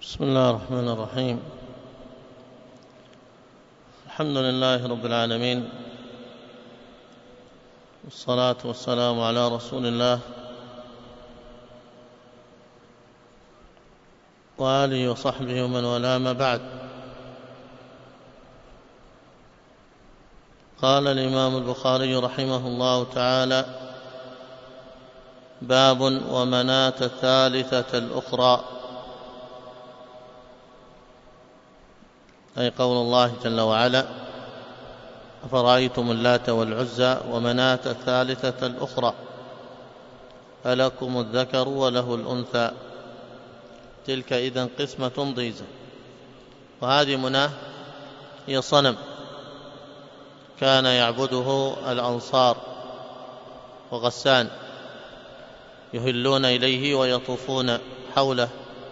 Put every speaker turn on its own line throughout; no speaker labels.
بسم الله الرحمن الرحيم. الحمد لله رب العالمين، والصلاة والسلام على رسول الله وآله وصحبه ومن والاه، ما بعد. قال الإمام البخاري رحمه الله تعالى: باب ومناة الثالثة الأخرى، أي قول الله جل وعلا: أفرأيتم اللات والعزى ومناة الثالثة الأخرى ألكم الذكر وله الأنثى تلك إذن قسمة ضيزى. وهذه مناة هي صنم كان يعبده الأنصار وغسان، يهلون إليه ويطوفون حوله،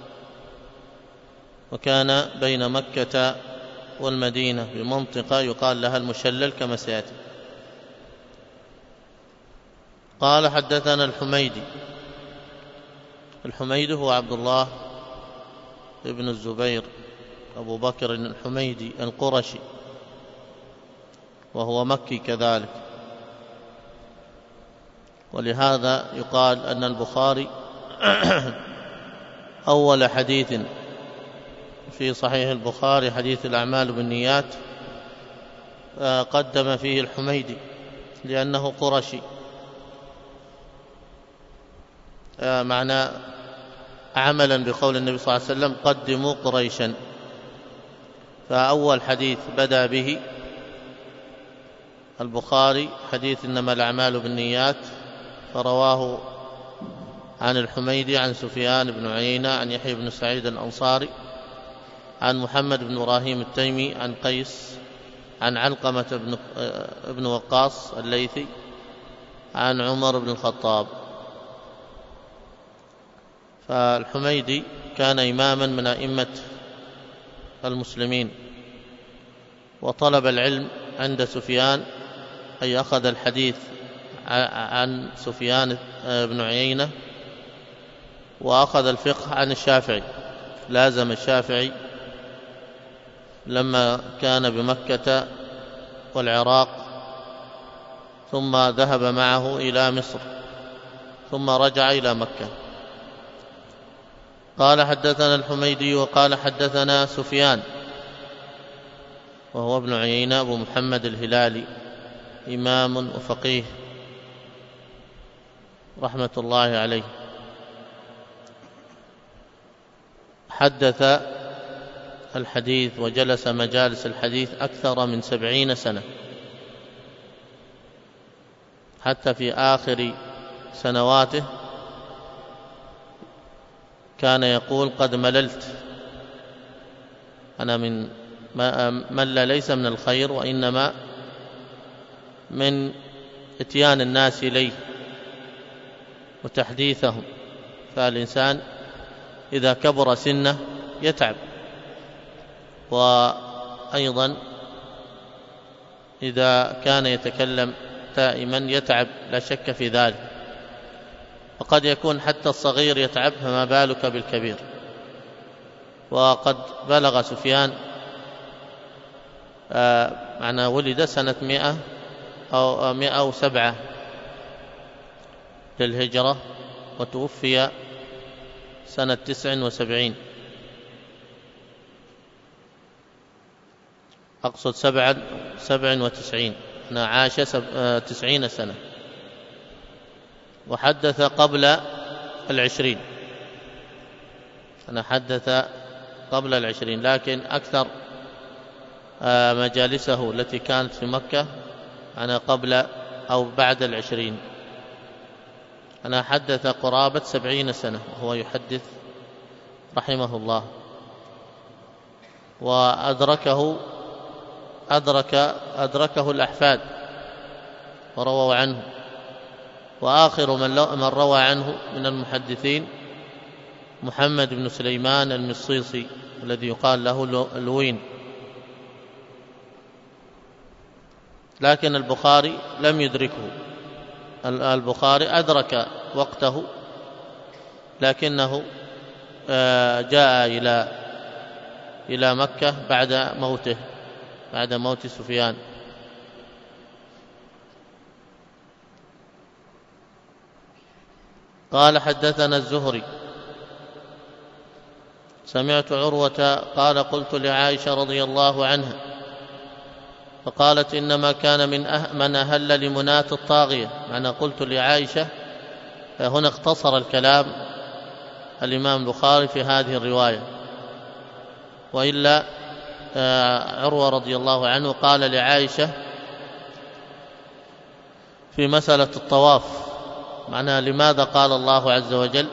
وكان بين مكة والمدينة بمنطقة يقال لها المشلل كما سيأتي. قال: حدثنا الحميدي هو عبد الله ابن الزبير أبو بكر الحميدي القرشي، وهو مكي كذلك، ولهذا يقال أن البخاري أول حديث في صحيح البخاري حديث الأعمال بالنيات قدم فيه الحميدي، لأنه قرشي، معنى عملا بقول النبي صلى الله عليه وسلم: قدموا قريشا. فأول حديث بدأ به البخاري حديث إنما الأعمال بالنيات، فرواه عن الحميدي عن سفيان بن عيينة عن يحيى بن سعيد الأنصاري عن محمد بن إبراهيم التيمي عن قيس عن علقمة بن وقاص الليثي عن عمر بن الخطاب. فالحميدي كان إماما من أئمة المسلمين، وطلب العلم عند سفيان، أي أخذ الحديث عن سفيان بن عيينة، وأخذ الفقه عن الشافعي، لازم الشافعي لما كان بمكة والعراق، ثم ذهب معه إلى مصر، ثم رجع إلى مكة. قال: حدثنا الحميدي وقال حدثنا سفيان، وهو ابن عيينة أبو محمد الهلالي، إمام وفقيه رحمة الله عليه، حدث الحديث وجلس مجالس الحديث أكثر من 70 سنة، حتى في آخر سنواته كان يقول: قد مللت، أنا من مل ليس من الخير، وإنما من اتيان الناس إليه وتحديثهم. فالإنسان إذا كبر سنه يتعب، وأيضا إذا كان يتكلم دائما يتعب، لا شك في ذلك، وقد يكون حتى الصغير يتعب، فما بالك بالكبير. وقد بلغ سفيان معنا ولد سنة 100 أو 107 للهجرة، وتوفي سنة 79، أقصد 97، أنا عاش 90 سنة، وحدث قبل 20، أنا حدث قبل 20، لكن أكثر مجالسه التي كانت في مكة أنا قبل أو بعد 20. أنا حدث قرابة 70 سنة وهو يحدث رحمه الله، وأدركه الأحفاد ورووا عنه. وآخر من روى عنه من المحدثين محمد بن سليمان المصيصي الذي يقال له الوين، لكن البخاري لم يدركه. البخاري أدرك وقته، لكنه جاء إلى إلى مكة بعد موت سفيان. قال حدثنا الزهري سمعت عروة قال قلت لعائشة رضي الله عنها فقالت إنما كان من أهل لمناة الطاغية. معنى قلت لعائشة هنا اختصر الكلام الإمام البخاري في هذه الرواية، وإلا عروة رضي الله عنه قال لعائشة في مسألة الطواف. معنى لماذا قال الله عز وجل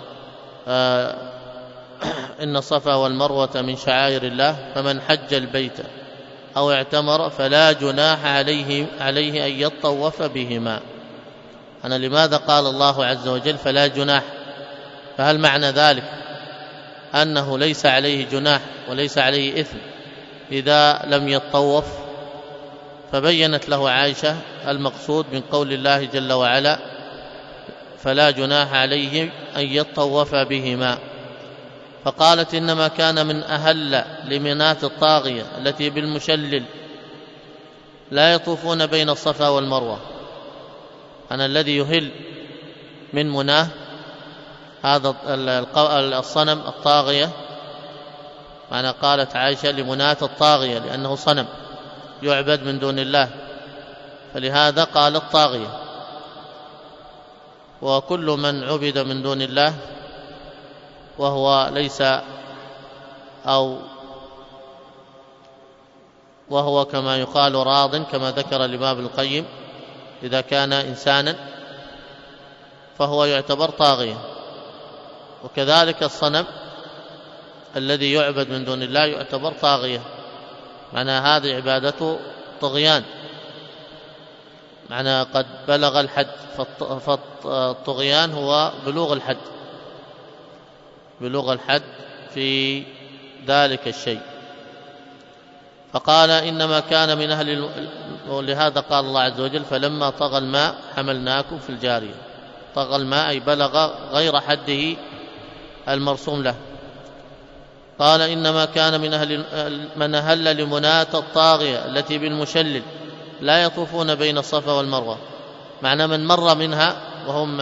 إن الصفا والمروة من شعائر الله فمن حج البيت أو اعتمر فلا جناح عليه أن يطوف بهما. أنا لماذا قال الله عز وجل فلا جناح؟ فهل معنى ذلك أنه ليس عليه جناح وليس عليه إثم إذا لم يطوف؟ فبينت له عائشة المقصود من قول الله جل وعلا فلا جناح عليه أن يطوف بهما. فقالت إنما كان من أهل لمناة الطاغية التي بالمشلل لا يطوفون بين الصفا والمروة. أنا الذي يهل من مناه هذا الصنم الطاغية. معنى قالت عائشة لمناة الطاغية لأنه صنم يعبد من دون الله، فلهذا قال الطاغية. وكل من عبد من دون الله وهو كما يقال راض، كما ذكر الإمام ابن القيم، إذا كان إنسانا فهو يعتبر طاغية. وكذلك الصنم الذي يعبد من دون الله يعتبر طاغية. معنى هذه عبادته طغيان، معنى قد بلغ الحد. فالطغيان هو بلوغ الحد في ذلك الشيء. فقال إنما كان من أهل ولهذا قال الله عز وجل فلما طغى الماء حملناكم في الجارية. طغى الماء أي بلغ غير حده المرسوم له. قال إنما كان من أهل لمناة الطاغية التي بالمشلل لا يطوفون بين الصفا والمروة. معنى من مر منها وهم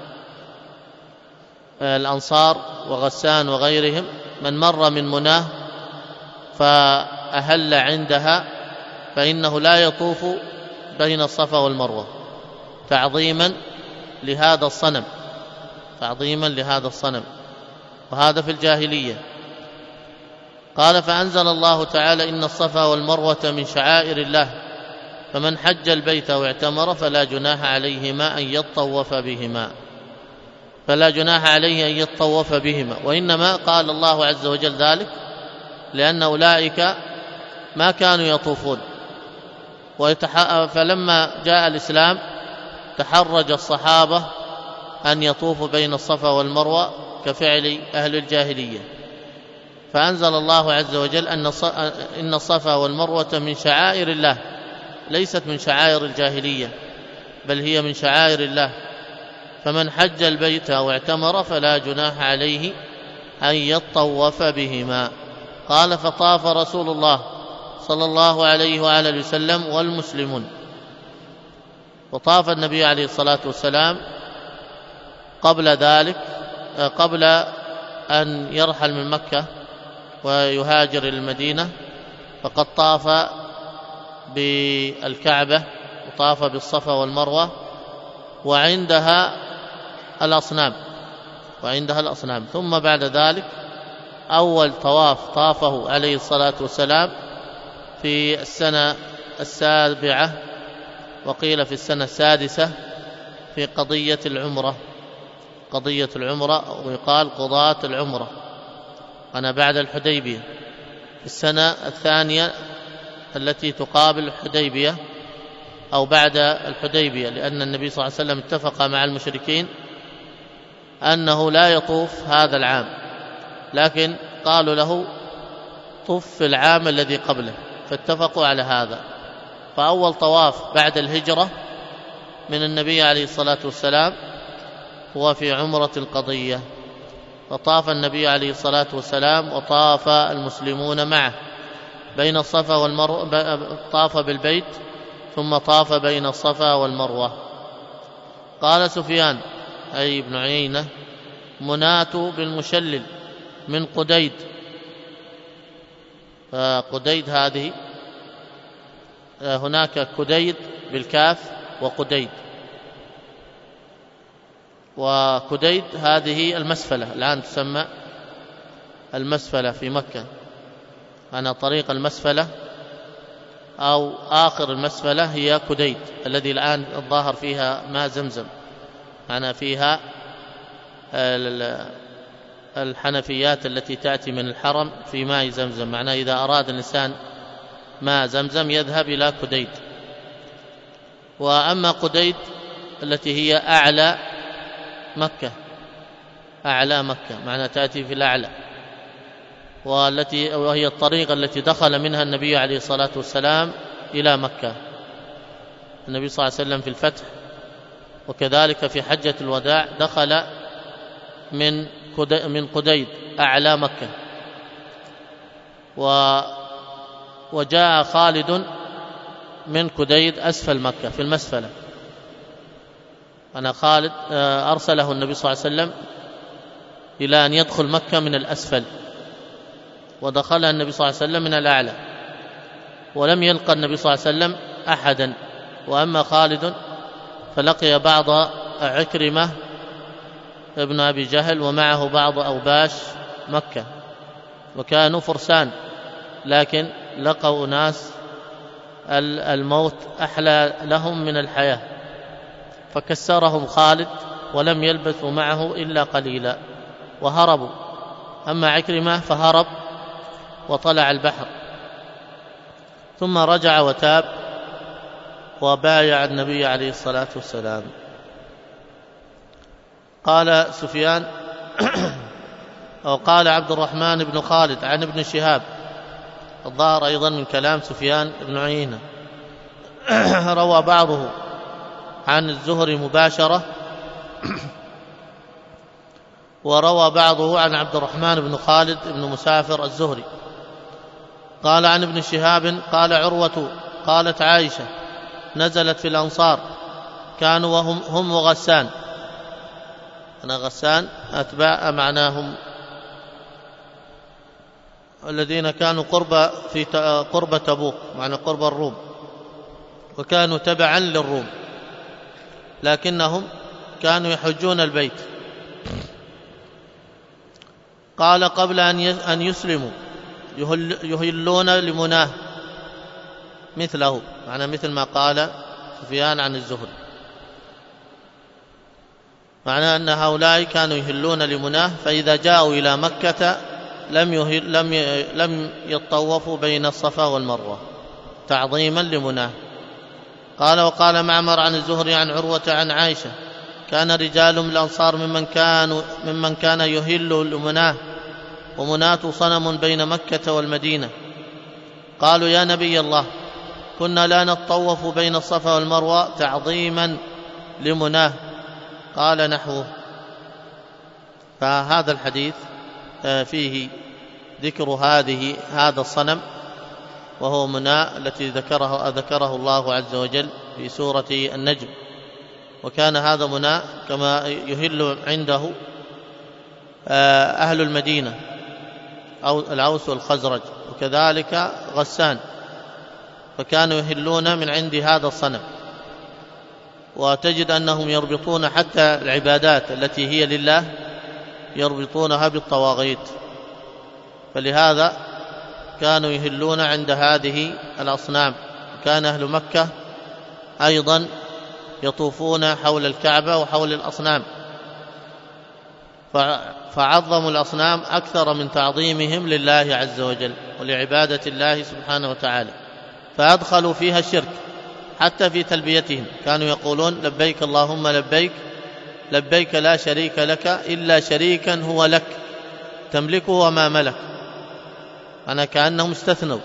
الأنصار وغسان وغيرهم، من مر من مناه فأهل عندها فإنه لا يطوف بين الصفا والمروة تعظيما لهذا الصنم، وهذا في الجاهلية. قال فأنزل الله تعالى إن الصفا والمروة من شعائر الله فمن حج البيت واعتمر فلا جناح عليه أن يطوف بهما. وإنما قال الله عز وجل ذلك لأن أولئك ما كانوا يطوفون، فلما جاء الإسلام تحرج الصحابة أن يطوفوا بين الصفا والمروة كفعل أهل الجاهلية، فأنزل الله عز وجل إن الصفا والمروة من شعائر الله، ليست من شعائر الجاهلية بل هي من شعائر الله. فمن حج البيت واعتمر فلا جناح عليه أن يطوف بهما. قال فطاف رسول الله صلى الله عليه وآله وسلم والمسلمون. وطاف النبي عليه الصلاة والسلام قبل ذلك، قبل أن يرحل من مكة ويهاجر إلى المدينة، فقد طاف بالكعبة وطاف بالصفا والمروة وعندها الأصنام. ثم بعد ذلك أول طواف طافه عليه الصلاة والسلام في السنة 7 وقيل في السنة 6 في قضية العمرة، ويقال قضاة العمرة، أنا بعد الحديبية في السنة 2 التي تقابل الحديبية أو بعد الحديبية، لأن النبي صلى الله عليه وسلم اتفق مع المشركين أنه لا يطوف هذا العام، لكن قالوا له طف في العام الذي قبله، فاتفقوا على هذا. فأول طواف بعد الهجرة من النبي عليه الصلاة والسلام هو في عمرة القضية، فطاف النبي عليه الصلاة والسلام وطاف المسلمون معه بين الصفا والمروة، طاف بالبيت ثم طاف بين الصفا والمروة. قال سفيان أي ابن عيينة: منات بالمشلل من قديد. فقديد هذه هناك كديد بالكاف وقديد، وكديد هذه المسفلة، الآن تسمى المسفلة في مكة. أنا طريق المسفلة أو آخر المسفلة هي كديد، الذي الآن الظاهر فيها ماء زمزم، أنا فيها الحنفيات التي تأتي من الحرم في ماء زمزم، معناه إذا أراد الإنسان ماء زمزم يذهب إلى كديد. وأما قديد التي هي أعلى مكة، أعلى مكة معناه تأتي في الأعلى، وهي الطريقة التي دخل منها النبي عليه الصلاة والسلام إلى مكة. النبي صلى الله عليه وسلم في الفتح وكذلك في حجة الوداع دخل من قديد أعلى مكة، وجاء خالد من قديد أسفل مكة في المسفلة. أنا خالد أرسله النبي صلى الله عليه وسلم إلى أن يدخل مكة من الأسفل، ودخل النبي صلى الله عليه وسلم من الأعلى، ولم يلقى النبي صلى الله عليه وسلم أحدا. وأما خالد فلقي بعض عكرمة ابن أبي جهل ومعه بعض أوباش مكة، وكانوا فرسان، لكن لقوا ناس الموت أحلى لهم من الحياة، فكسرهم خالد ولم يلبثوا معه إلا قليلا وهربوا. أما عكرمة فهرب وطلع البحر، ثم رجع وتاب وبايع النبي عليه الصلاة والسلام. قال سفيان أو قال عبد الرحمن بن خالد عن ابن شهاب، الظاهر أيضا من كلام سفيان بن عيينة، روى بعضه عن الزهري مباشرة، وروى بعضه عن عبد الرحمن بن خالد بن مسافر الزهري. قال عن ابن شهاب قال عروة قالت عائشة: نزلت في الأنصار كانوا هم وغسان. أنا غسان أتباع معناهم الذين كانوا قرب تبوك، معنى قرب الروم، وكانوا تبعا للروم، لكنهم كانوا يحجون البيت. قال قبل أن يسلموا يهلون لمناه مثله، معنى مثل ما قال سفيان عن الزهري، معنى أن هؤلاء كانوا يهلون لمناه، فإذا جاءوا إلى مكة لم يطوفوا بين الصفا والمروة تعظيما لمناه. قال وقال معمر عن الزهري عن عروة عن عائشة: كان رجال من الأنصار ممن كان يهل لمناه، ومناة صنم بين مكة والمدينة. قالوا: يا نبي الله، كنا لا نطوف بين الصفا والمروة تعظيما لمناه. قال: نحوه. فهذا الحديث فيه ذكر هذا الصنم وهو مناة التي ذكره الله عز وجل في سورة النجم، وكان هذا مناة كما يهل عنده أهل المدينة أو الأوس والخزرج، وكذلك غسان، فكانوا يهلون من عند هذا الصنم. وتجد أنهم يربطون حتى العبادات التي هي لله يربطونها بالطواغيت، فلهذا كانوا يهلون عند هذه الأصنام. كان أهل مكة أيضا يطوفون حول الكعبة وحول الأصنام، فعظموا الأصنام أكثر من تعظيمهم لله عز وجل ولعبادة الله سبحانه وتعالى، فأدخلوا فيها الشرك حتى في تلبيتهم. كانوا يقولون: لبيك اللهم لبيك، لبيك لا شريك لك إلا شريكا هو لك تملكه وما ملك. أنا كأنهم استثنوا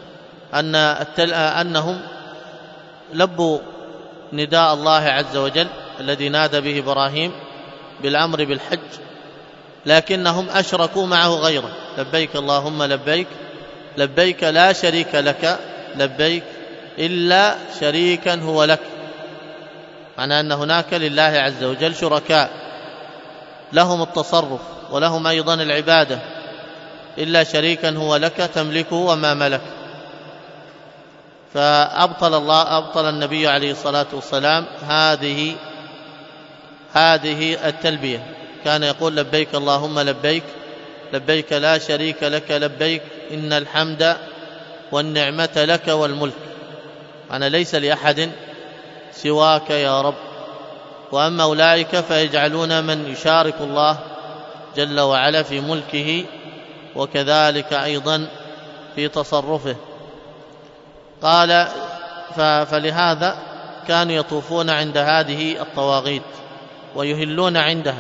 أنهم لبوا نداء الله عز وجل الذي نادى به إبراهيم بالأمر بالحج لكنهم أشركوا معه غيره. لبيك اللهم لبيك، لبيك لا شريك لك لبيك إلا شريكا هو لك، معنى أن هناك لله عز وجل شركاء لهم التصرف ولهم أيضا العبادة، إلا شريكا هو لك تملكه وما ملك. فأبطل النبي عليه الصلاة والسلام هذه التلبية. كان يقول لبيك اللهم لبيك، لبيك لا شريك لك لبيك إن الحمد والنعمة لك والملك، أنا ليس لأحد سواك يا رب. وأما أولئك فيجعلون من يشارك الله جل وعلا في ملكه وكذلك أيضا في تصرفه. قال فلهذا كانوا يطوفون عند هذه الطواغيت ويهلون عندها،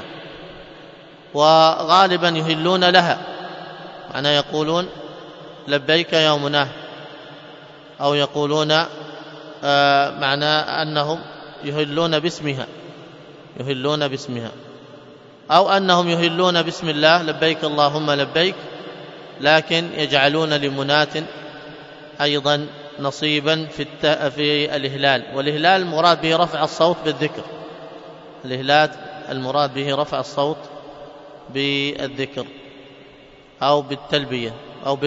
وغالبا يهلون لها، معنى يقولون لبيك يا مناه، أو يقولون معنى أنهم يهلون باسمها، أو أنهم يهلون باسم الله لبيك اللهم لبيك، لكن يجعلون لمناة أيضا نصيبا في الإهلال. والإهلال المراد به رفع الصوت بالذكر، الإهلال المراد به رفع الصوت بالذكر أو بالتلبية أو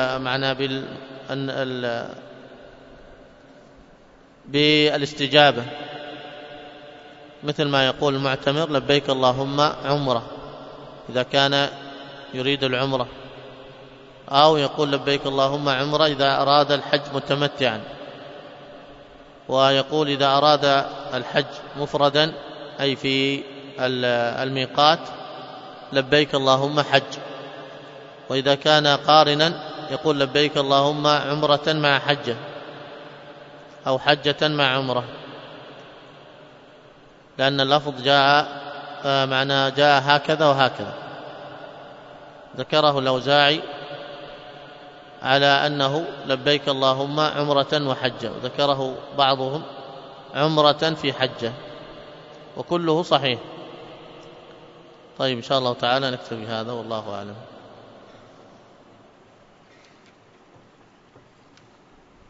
بالاستجابة، مثل ما يقول المعتمر لبيك اللهم عمرة إذا كان يريد العمرة، أو يقول لبيك اللهم عمرة إذا أراد الحج متمتعا، ويقول إذا أراد الحج مفردا أي في الميقات لبيك اللهم حج، وإذا كان قارنا يقول لبيك اللهم عمرة مع حجة أو حجة مع عمرة، لأن اللفظ جاء هكذا وهكذا. ذكره الأوزاعي على أنه لبيك اللهم عمرة وحجة، وذكره بعضهم عمرة في حجة، وكله صحيح. طيب إن شاء الله تعالى نكتفي هذا، والله أعلم.